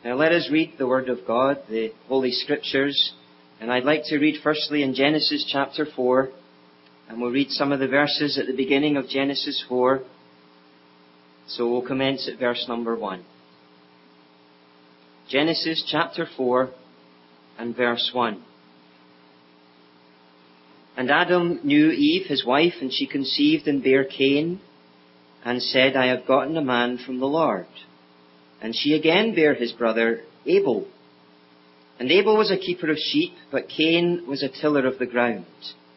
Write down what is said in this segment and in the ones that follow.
Now let us read the Word of God, the Holy Scriptures. And I'd like to read firstly in Genesis chapter 4. And we'll read some of the verses at the beginning of Genesis 4. So we'll commence at verse number 1. Genesis chapter 4 and verse 1. And Adam knew Eve, his wife, and she conceived and bare Cain, and said, I have gotten a man from the Lord. And she again bare his brother Abel. And Abel was a keeper of sheep, but Cain was a tiller of the ground.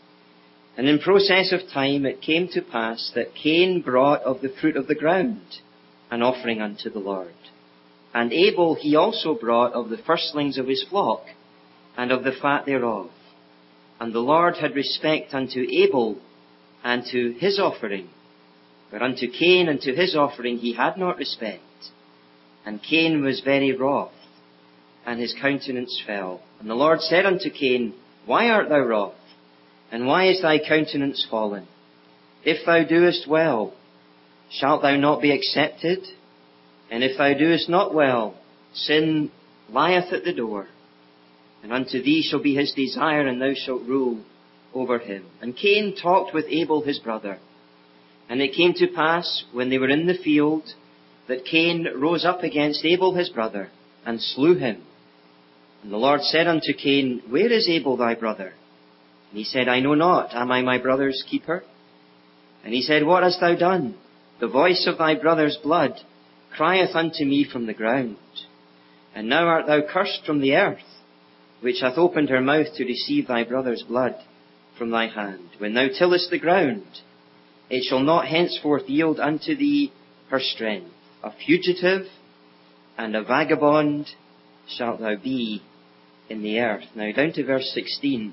And in process of time it came to pass that Cain brought of the fruit of the ground an offering unto the Lord. And Abel he also brought of the firstlings of his flock, and of the fat thereof. And the Lord had respect unto Abel and to his offering, but unto Cain and to his offering he had not respect. And Cain was very wroth, and his countenance fell. And the Lord said unto Cain, Why art thou wroth? And why is thy countenance fallen? If thou doest well, shalt thou not be accepted? And if thou doest not well, sin lieth at the door. And unto thee shall be his desire, and thou shalt rule over him. And Cain talked with Abel his brother. And it came to pass, when they were in the field, that Cain rose up against Abel his brother, and slew him. And the Lord said unto Cain, Where is Abel thy brother? And he said, I know not. Am I my brother's keeper? And he said, What hast thou done? The voice of thy brother's blood crieth unto me from the ground. And now art thou cursed from the earth, which hath opened her mouth to receive thy brother's blood from thy hand. When thou tillest the ground, it shall not henceforth yield unto thee her strength. A fugitive and a vagabond shalt thou be in the earth. Now down to verse 16.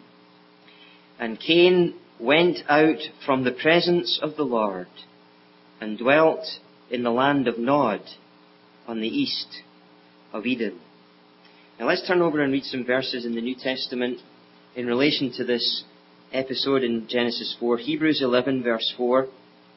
And Cain went out from the presence of the Lord, and dwelt in the land of Nod, on the east of Eden. Now let's turn over and read some verses in the New Testament in relation to this episode in Genesis 4. Hebrews 11 verse 4.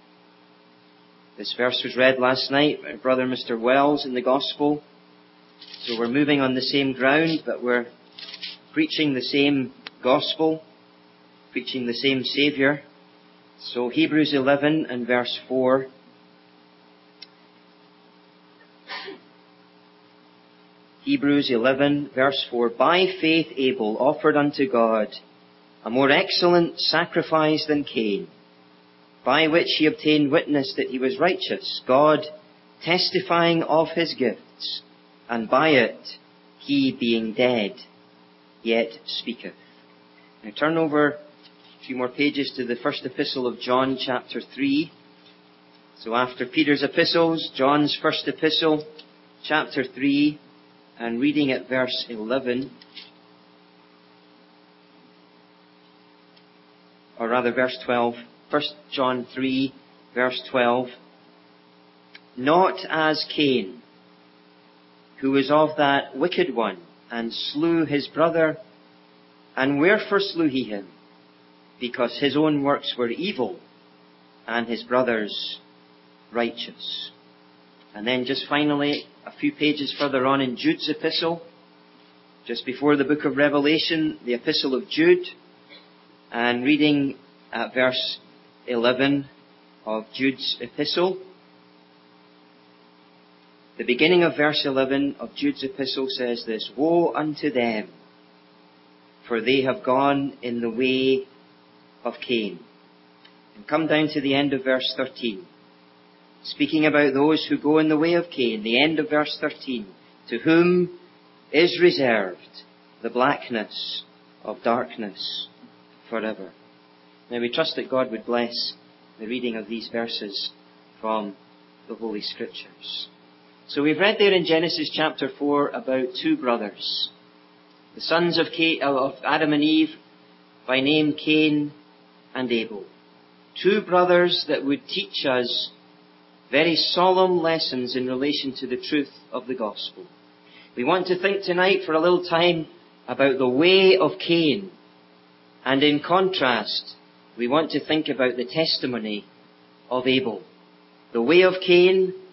This verse was read last night by Brother Mr. Wells in the Gospel. So we're moving on the same ground, but we're preaching the same Gospel, preaching the same Saviour. So Hebrews 11 and verse 4. Hebrews 11 verse 4. By faith Abel offered unto God a more excellent sacrifice than Cain, by which he obtained witness that he was righteous, God testifying of his gifts, and by it he being dead yet speaketh. Now turn over a few more pages to the first epistle of John chapter 3. So after Peter's epistles, John's first epistle, chapter 3, and reading at verse 11, or rather verse 12, 1 John 3, verse 12, Not as Cain, who was of that wicked one, and slew his brother. And wherefore slew he him? Because his own works were evil, and his brother's righteous. And then just finally, a few pages further on in Jude's epistle, just before the book of Revelation, the epistle of Jude, and reading at verse 11 of Jude's epistle. The beginning of verse 11 of Jude's epistle says this, Woe unto them, for they have gone in the way of Cain. And come down to the end of verse 13. Speaking about those who go in the way of Cain, the end of verse 13, to whom is reserved the blackness of darkness forever. Now we trust that God would bless the reading of these verses from the Holy Scriptures. So we've read there in Genesis chapter 4 about two brothers, the sons of Adam and Eve, by name Cain and Abel. Two brothers that would teach us very solemn lessons in relation to the truth of the gospel. We want to think tonight for a little time about the way of Cain. And in contrast, we want to think about the testimony of Abel. The way of Cain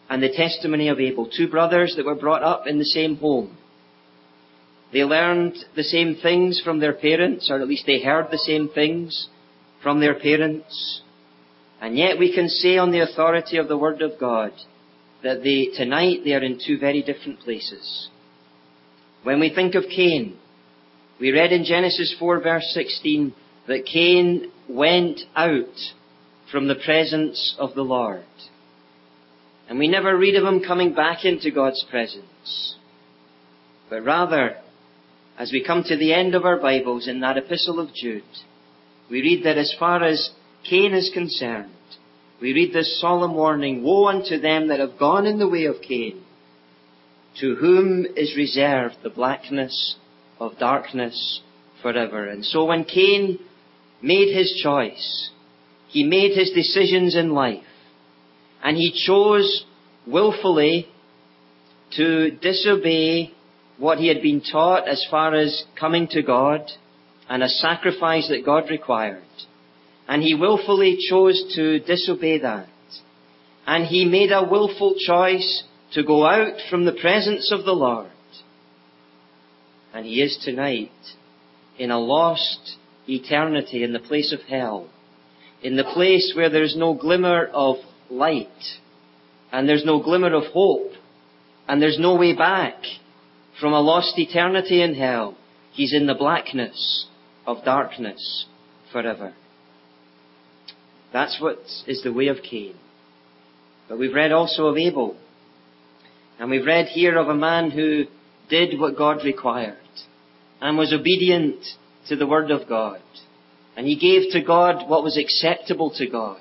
and the testimony of Abel. Two brothers that were brought up in the same home. They learned the same things from their parents, or at least they heard the same things from their parents. And yet we can say on the authority of the Word of God that tonight they are in two very different places. When we think of Cain, we read in Genesis 4 verse 16 that Cain went out from the presence of the Lord. And we never read of him coming back into God's presence. But rather, as we come to the end of our Bibles in that epistle of Jude, we read that as far as Cain is concerned, we read this solemn warning, "Woe unto them that have gone in the way of Cain, to whom is reserved the blackness of darkness forever." And so when Cain made his choice, he made his decisions in life, and he chose willfully to disobey what he had been taught as far as coming to God and a sacrifice that God required. And he willfully chose to disobey that. And he made a willful choice to go out from the presence of the Lord. And he is tonight in a lost eternity in the place of hell, in the place where there is no glimmer of light, and there's no glimmer of hope, and there's no way back from a lost eternity in hell. He's in the blackness of darkness forever. That's what is the way of Cain. But we've read also of Abel. And we've read here of a man who did what God required and was obedient to the Word of God. And he gave to God what was acceptable to God.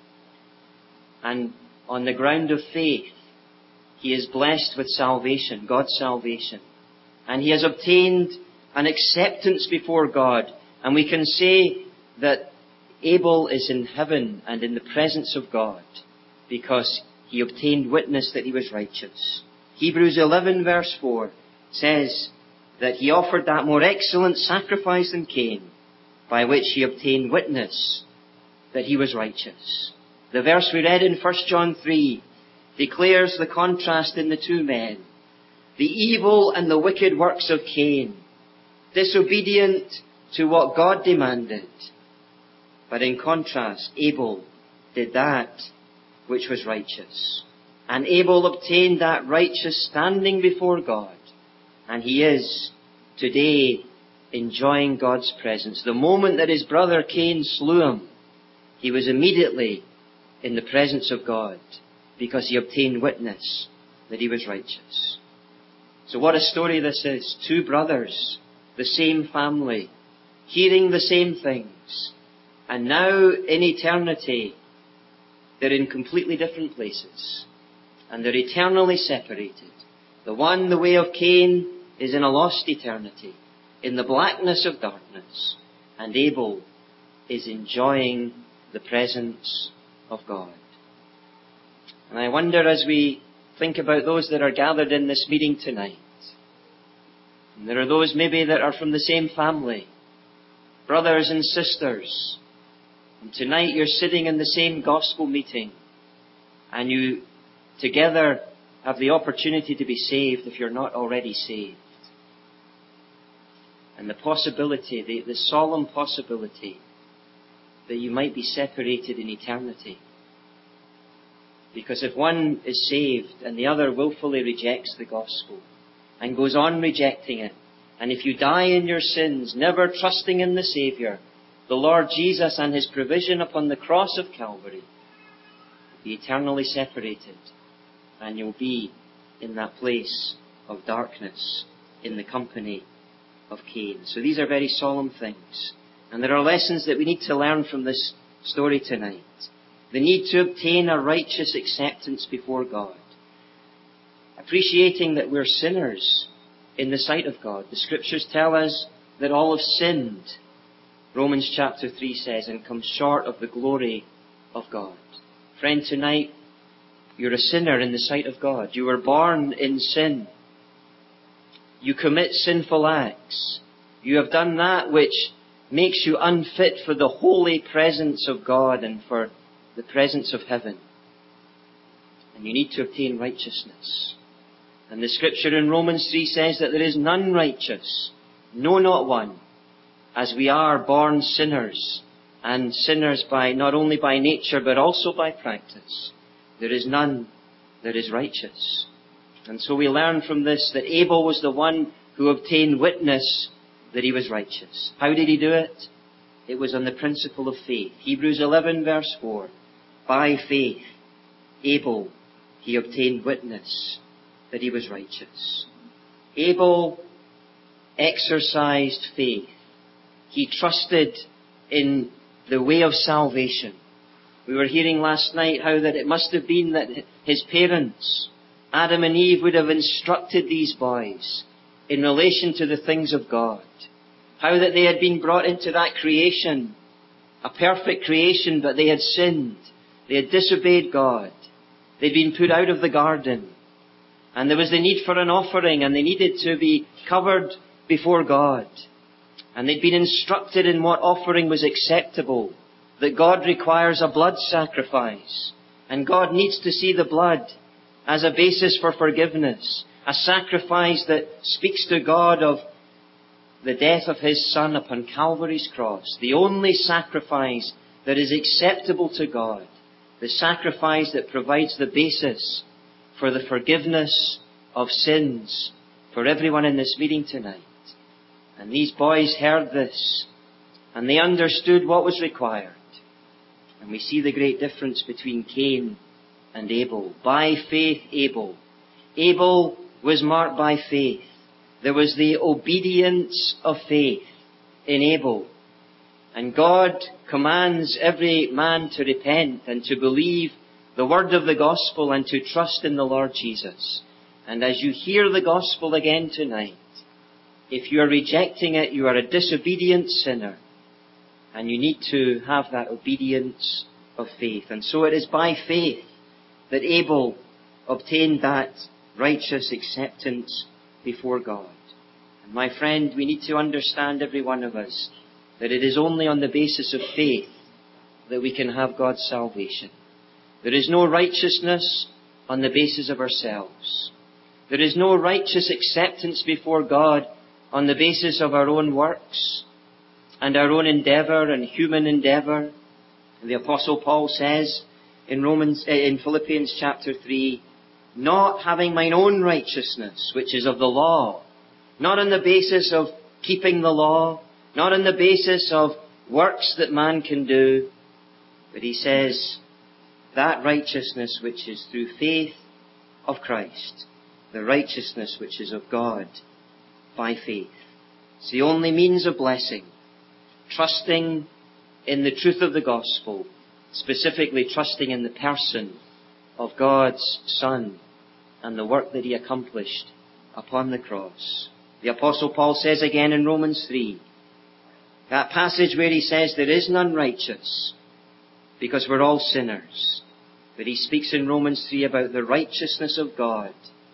And on the ground of faith, he is blessed with salvation, God's salvation. And he has obtained an acceptance before God. And we can say that Abel is in heaven and in the presence of God because he obtained witness that he was righteous. Hebrews 11 verse 4 says that he offered that more excellent sacrifice than Cain, by which he obtained witness that he was righteous. The verse we read in 1 John 3 declares the contrast in the two men. The evil and the wicked works of Cain, disobedient to what God demanded. But in contrast, Abel did that which was righteous. And Abel obtained that righteous standing before God. And he is today enjoying God's presence. The moment that his brother Cain slew him, he was immediately in the presence of God because he obtained witness that he was righteous. So what a story this is. Two brothers, the same family, hearing the same things. And now in eternity, they're in completely different places. And they're eternally separated. The one, the way of Cain, is in a lost eternity, in the blackness of darkness. And Abel is enjoying the presence of God. And I wonder as we think about those that are gathered in this meeting tonight, and there are those maybe that are from the same family, brothers and sisters, and tonight you're sitting in the same gospel meeting, and you together have the opportunity to be saved if you're not already saved. And the possibility, the solemn possibility, that you might be separated in eternity. Because if one is saved and the other willfully rejects the gospel and goes on rejecting it, and if you die in your sins, never trusting in the Saviour, the Lord Jesus and His provision upon the cross of Calvary, you'll be eternally separated, and you'll be in that place of darkness in the company of Cain. So these are very solemn things. And there are lessons that we need to learn from this story tonight. The need to obtain a righteous acceptance before God. Appreciating that we're sinners in the sight of God. The Scriptures tell us that all have sinned, Romans chapter 3 says, and come short of the glory of God. Friend, tonight, you're a sinner in the sight of God. You were born in sin. You commit sinful acts. You have done that which makes you unfit for the holy presence of God and for the presence of heaven. And you need to obtain righteousness. And the scripture in Romans 3 says that there is none righteous, no, not one, as we are born sinners, and sinners not only by nature but also by practice. There is none that is righteous. And so we learn from this that Abel was the one who obtained witness that he was righteous. How did he do it? It was on the principle of faith. Hebrews 11 verse 4. By faith, Abel, he obtained witness that he was righteous. Abel exercised faith. He trusted in the way of salvation. We were hearing last night how that it must have been that his parents, Adam and Eve, would have instructed these boys in relation to the things of God. How that they had been brought into that creation, a perfect creation, but they had sinned. They had disobeyed God. They'd been put out of the garden. And there was the need for an offering, and they needed to be covered before God. And they'd been instructed in what offering was acceptable, that God requires a blood sacrifice. And God needs to see the blood as a basis for forgiveness, a sacrifice that speaks to God of the death of His Son upon Calvary's cross, the only sacrifice that is acceptable to God, the sacrifice that provides the basis for the forgiveness of sins for everyone in this meeting tonight. And these boys heard this, and they understood what was required. And we see the great difference between Cain and Abel. By faith, Abel. Abel was marked by faith. There was the obedience of faith in Abel. And God commands every man to repent and to believe the word of the gospel and to trust in the Lord Jesus. And as you hear the gospel again tonight, if you are rejecting it, you are a disobedient sinner. And you need to have that obedience of faith. And so it is by faith that Abel obtained that righteous acceptance before God. And my friend, we need to understand, every one of us, that it is only on the basis of faith that we can have God's salvation. There is no righteousness on the basis of ourselves. There is no righteous acceptance before God on the basis of our own works and our own endeavour and human endeavour. And the Apostle Paul says in Philippians chapter 3, not having mine own righteousness, which is of the law, not on the basis of keeping the law, not on the basis of works that man can do, but he says, that righteousness which is through faith of Christ, the righteousness which is of God by faith. It's the only means of blessing. Trusting in the truth of the gospel, specifically trusting in the person of God's Son and the work that He accomplished upon the cross. The Apostle Paul says again in Romans 3, that passage where he says there is none righteous because we're all sinners. But he speaks in Romans 3 about the righteousness of God,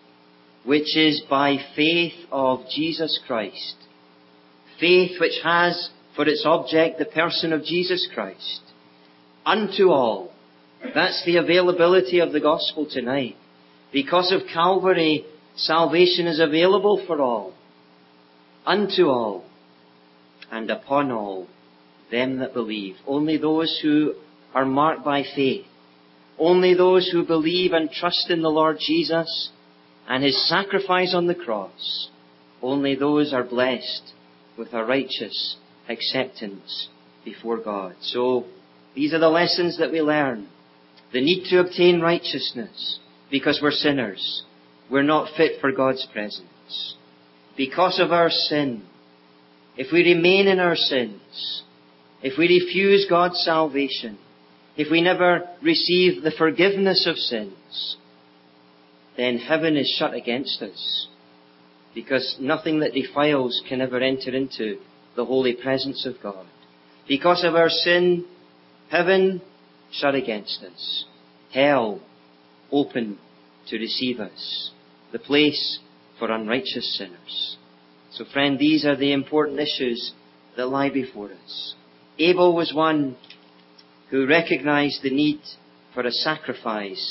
which is by faith of Jesus Christ. Faith which has for its object the person of Jesus Christ. Unto all. That's the availability of the gospel tonight. Because of Calvary, salvation is available for all. Unto all. And upon all them that believe. Only those who are marked by faith. Only those who believe and trust in the Lord Jesus and His sacrifice on the cross. Only those are blessed with a righteous acceptance before God. So, these are the lessons that we learn. The need to obtain righteousness because we're sinners. We're not fit for God's presence. Because of our sin, if we remain in our sins, if we refuse God's salvation, if we never receive the forgiveness of sins, then heaven is shut against us. Because nothing that defiles can ever enter into the holy presence of God. Because of our sin, heaven shut against us. Hell open to receive us. The place for unrighteous sinners. So friend, these are the important issues that lie before us. Abel was one who recognized the need for a sacrifice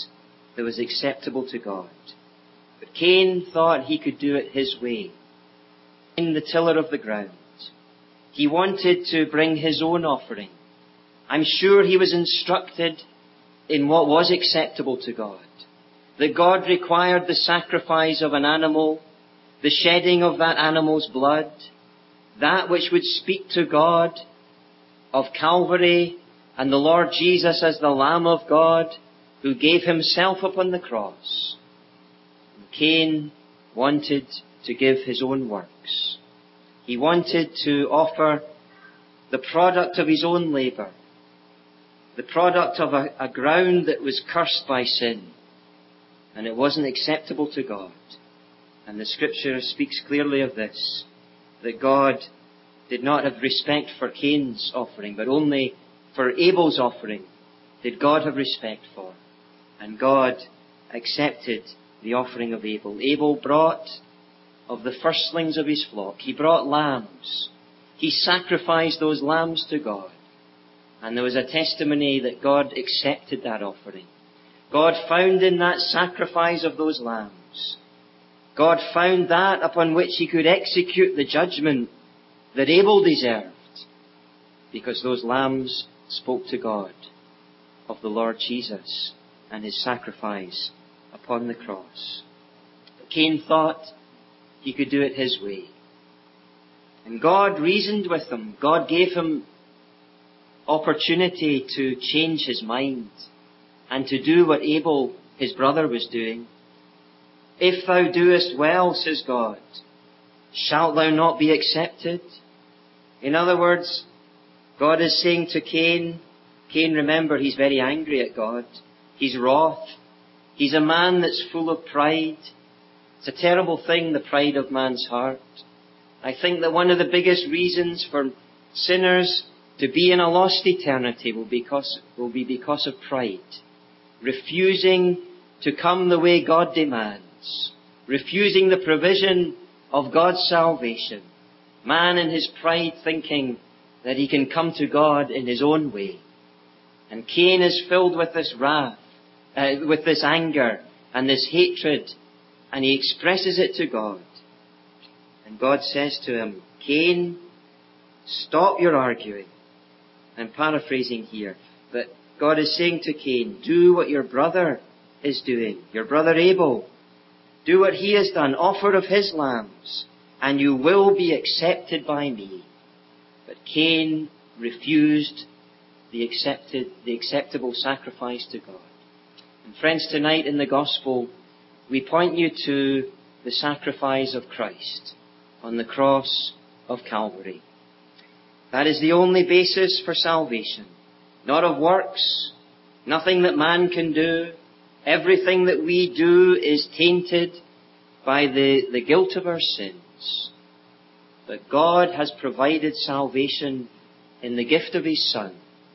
that was acceptable to God. But Cain thought he could do it his way. In the tiller of the ground, he wanted to bring his own offering. I'm sure he was instructed in what was acceptable to God. That God required the sacrifice of an animal, the shedding of that animal's blood, that which would speak to God of Calvary and the Lord Jesus as the Lamb of God who gave himself upon the cross. And Cain wanted to give his own works. He wanted to offer the product of his own labour, the product of a ground that was cursed by sin, and it wasn't acceptable to God. And the Scripture speaks clearly of this, that God did not have respect for Cain's offering, but only for Abel's offering did God have respect for. And God accepted the offering of Abel. Abel brought of the firstlings of his flock. He brought lambs. He sacrificed those lambs to God. And there was a testimony that God accepted that offering. God found in that sacrifice of those lambs, God found that upon which he could execute the judgment that Abel deserved, because those lambs spoke to God of the Lord Jesus and his sacrifice upon the cross. But Cain thought he could do it his way. And God reasoned with him. God gave him opportunity to change his mind and to do what Abel, his brother, was doing. If thou doest well, says God, shalt thou not be accepted? In other words, God is saying to Cain, remember, he's very angry at God. He's wroth. He's a man that's full of pride. It's a terrible thing, the pride of man's heart. I think that one of the biggest reasons for sinners to be in a lost eternity will be because of pride. Refusing to come the way God demands. Refusing the provision of God's salvation. Man in his pride thinking that he can come to God in his own way. And Cain is filled with this wrath, with this anger and this hatred, and he expresses it to God. And God says to him, Cain, stop your arguing. I'm paraphrasing here, but God is saying to Cain, do what your brother is doing, your brother Abel. Do what he has done, offer of his lambs, and you will be accepted by me. But Cain refused the acceptable sacrifice to God. And friends, tonight in the Gospel, we point you to the sacrifice of Christ on the cross of Calvary. That is the only basis for salvation. Not of works, nothing that man can do. Everything that we do is tainted by the guilt of our sins. But God has provided salvation in the gift of His Son.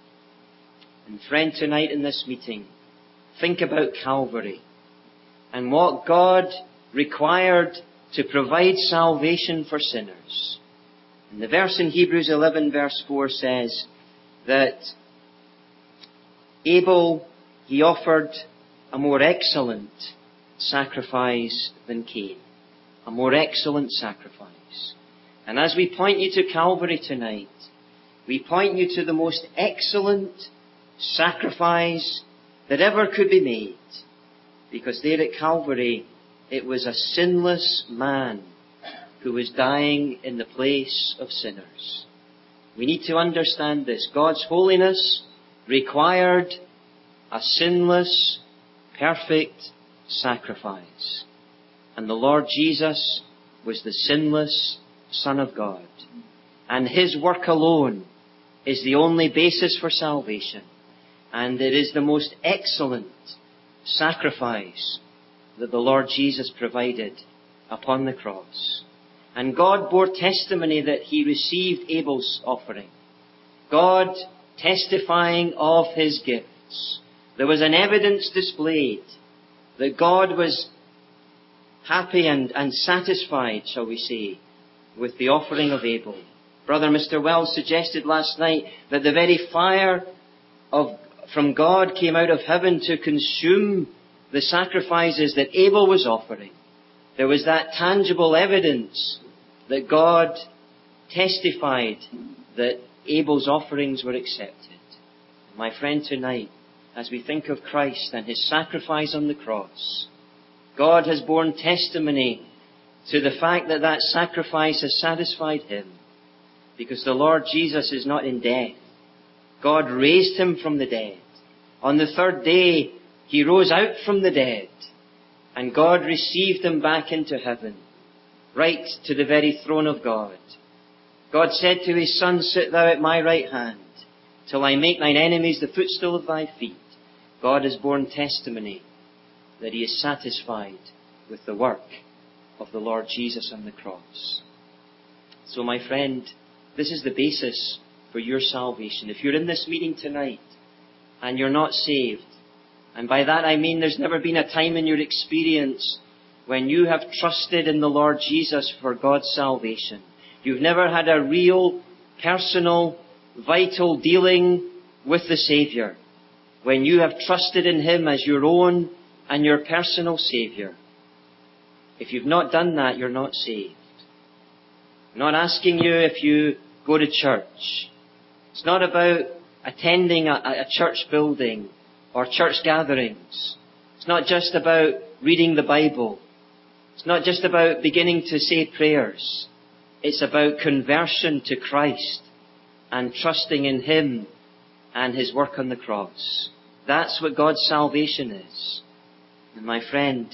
And friend, tonight in this meeting, think about Calvary and what God required to provide salvation for sinners. And the verse in Hebrews 11 verse 4 says that Abel, he offered a more excellent sacrifice than Cain. A more excellent sacrifice. And as we point you to Calvary tonight, we point you to the most excellent sacrifice that ever could be made. Because there at Calvary, it was a sinless man who was dying in the place of sinners. We need to understand this. God's holiness required a sinless, perfect sacrifice. And the Lord Jesus was the sinless Son of God. And His work alone is the only basis for salvation. And it is the most excellent sacrifice that the Lord Jesus provided upon the cross. And God bore testimony that He received Abel's offering. God testifying of His gifts. There was an evidence displayed that God was happy and satisfied, shall we say, with the offering of Abel. Brother Mr. Wells suggested last night that the very fire from God came out of heaven to consume the sacrifices that Abel was offering, there was that tangible evidence that God testified that Abel's offerings were accepted. My friend, tonight, as we think of Christ and his sacrifice on the cross, God has borne testimony to the fact that that sacrifice has satisfied him, because the Lord Jesus is not in death. God raised him from the dead. On the third day, he rose out from the dead, and God received him back into heaven, right to the very throne of God. God said to his Son, "Sit thou at my right hand, till I make thine enemies the footstool of thy feet." God has borne testimony that he is satisfied with the work of the Lord Jesus on the cross. So my friend, this is the basis for your salvation. If you're in this meeting tonight and you're not saved, and by that I mean there's never been a time in your experience when you have trusted in the Lord Jesus for God's salvation. You've never had a real, personal, vital dealing with the Saviour, when you have trusted in him as your own and your personal Saviour. If you've not done that, you're not saved. I'm not asking you if you go to church. It's not about attending a church building or church gatherings. It's not just about reading the Bible. It's not just about beginning to say prayers. It's about conversion to Christ and trusting in him and his work on the cross. That's what God's salvation is. And my friend,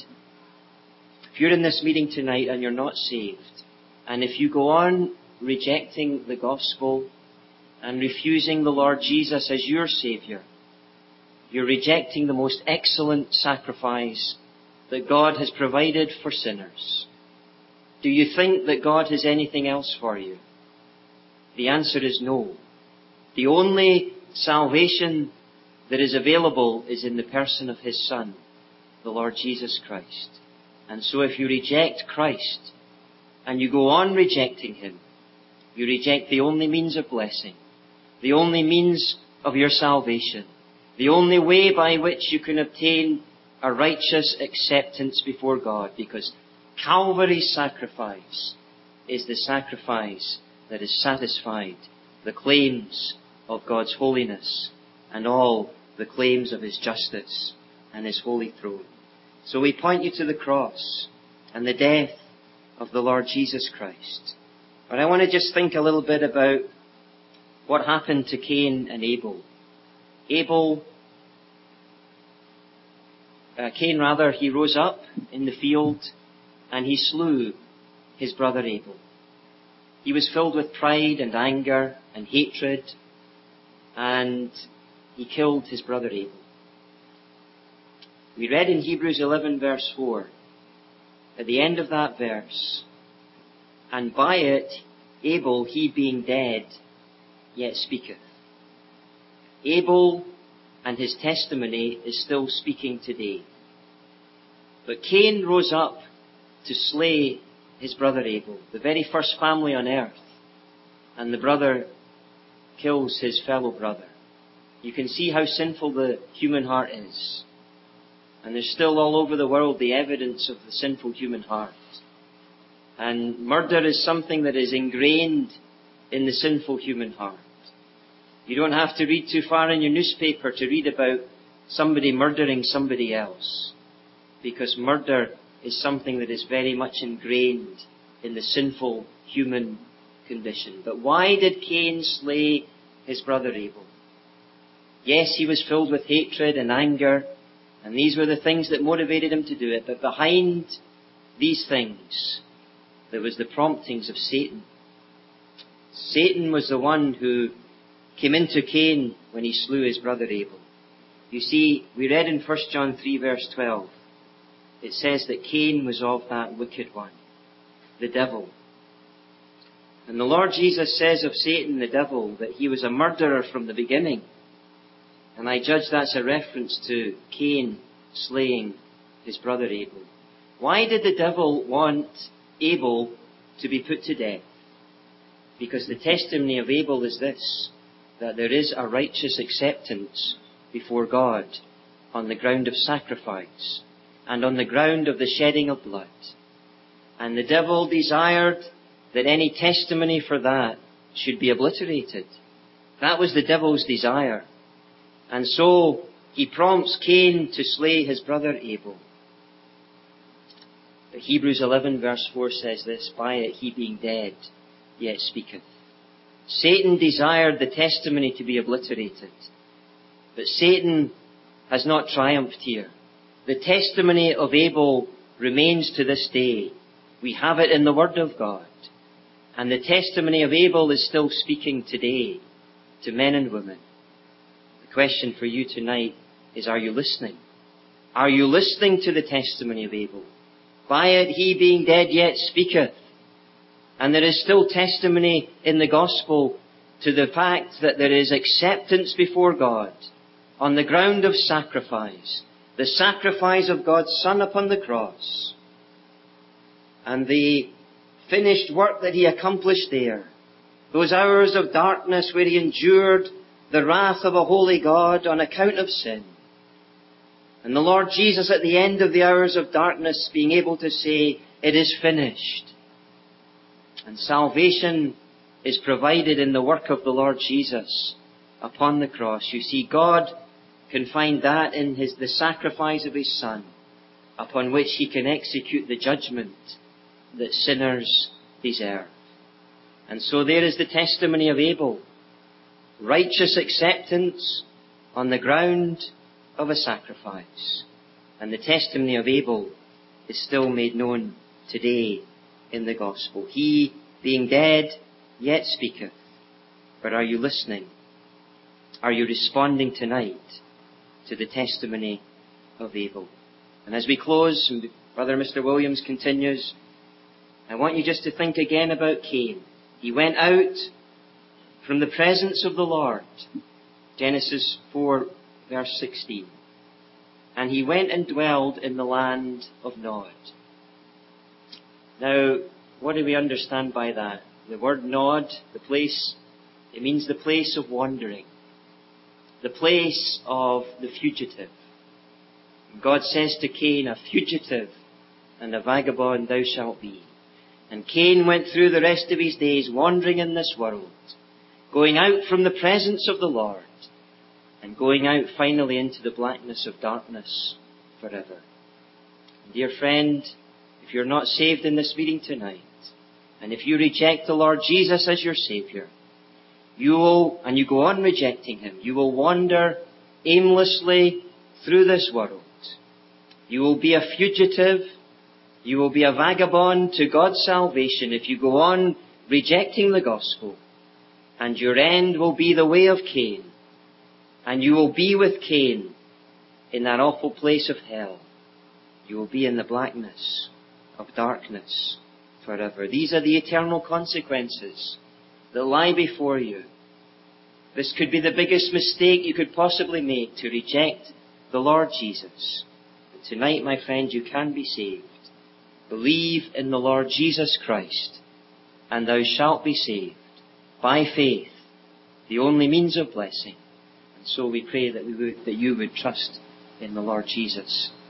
if you're in this meeting tonight and you're not saved, and if you go on rejecting the gospel and refusing the Lord Jesus as your Saviour, you're rejecting the most excellent sacrifice that God has provided for sinners. Do you think that God has anything else for you? The answer is no. The only salvation that is available is in the person of his Son, the Lord Jesus Christ. And so if you reject Christ and you go on rejecting him, you reject the only means of blessing, the only means of your salvation, the only way by which you can obtain a righteous acceptance before God, because Calvary's sacrifice is the sacrifice that has satisfied the claims of God's holiness and all the claims of his justice and his holy throne. So we point you to the cross and the death of the Lord Jesus Christ. But I want to just think a little bit about what happened to Cain and Abel. Cain, he rose up in the field and he slew his brother Abel. He was filled with pride and anger and hatred, and he killed his brother Abel. We read in Hebrews 11 verse 4, at the end of that verse, "And by it Abel, he being dead, yet speaketh." Abel and his testimony is still speaking today. But Cain rose up to slay his brother Abel, the very first family on earth, and the brother kills his fellow brother. You can see how sinful the human heart is. And there's still all over the world the evidence of the sinful human heart. And murder is something that is ingrained in the sinful human heart. You don't have to read too far in your newspaper to read about somebody murdering somebody else, because murder is something that is very much ingrained in the sinful human condition. But why did Cain slay his brother Abel? Yes, he was filled with hatred and anger, and these were the things that motivated him to do it. But behind these things, there was the promptings of Satan. Satan was the one who came into Cain when he slew his brother Abel. You see, we read in 1 John 3 verse 12, it says that Cain was of that wicked one, the devil. And the Lord Jesus says of Satan, the devil, that he was a murderer from the beginning. And I judge that's a reference to Cain slaying his brother Abel. Why did the devil want Abel to be put to death? Because the testimony of Abel is this, that there is a righteous acceptance before God on the ground of sacrifice and on the ground of the shedding of blood. And the devil desired that any testimony for that should be obliterated. That was the devil's desire. And so he prompts Cain to slay his brother Abel. But Hebrews 11 verse 4 says this, by it he being dead yet speaketh. Satan desired the testimony to be obliterated. But Satan has not triumphed here. The testimony of Abel remains to this day. We have it in the Word of God. And the testimony of Abel is still speaking today to men and women. The question for you tonight is, are you listening? Are you listening to the testimony of Abel? By it he being dead yet speaketh. And there is still testimony in the gospel to the fact that there is acceptance before God on the ground of sacrifice. The sacrifice of God's Son upon the cross. And the finished work that he accomplished there. Those hours of darkness where he endured the wrath of a holy God on account of sin. And the Lord Jesus at the end of the hours of darkness being able to say, it is finished. And salvation is provided in the work of the Lord Jesus upon the cross. You see, God can find that in the sacrifice of his Son, upon which he can execute the judgment that sinners deserve. And so there is the testimony of Abel. Righteous acceptance on the ground of a sacrifice. And the testimony of Abel is still made known today in the gospel. He, being dead, yet speaketh. But are you listening? Are you responding tonight to the testimony of Abel? And as we close, and Brother Mr. Williams continues, I want you just to think again about Cain. He went out from the presence of the Lord. Genesis 4 verse 16. And he went and dwelled in the land of Nod. Now, what do we understand by that? The word Nod, the place, it means the place of wandering. The place of the fugitive. God says to Cain, a fugitive and a vagabond thou shalt be. And Cain went through the rest of his days wandering in this world, going out from the presence of the Lord, and going out finally into the blackness of darkness forever. Dear friend, if you're not saved in this meeting tonight, and if you reject the Lord Jesus as your Saviour, you will, and you go on rejecting him, you will wander aimlessly through this world. You will be a fugitive. You will be a vagabond to God's salvation if you go on rejecting the gospel. And your end will be the way of Cain. And you will be with Cain in that awful place of hell. You will be in the blackness of darkness forever. These are the eternal consequences that lie before you. This could be the biggest mistake you could possibly make, to reject the Lord Jesus. But tonight, my friend, you can be saved. Believe in the Lord Jesus Christ, and thou shalt be saved by faith, the only means of blessing. And so we pray that you would trust in the Lord Jesus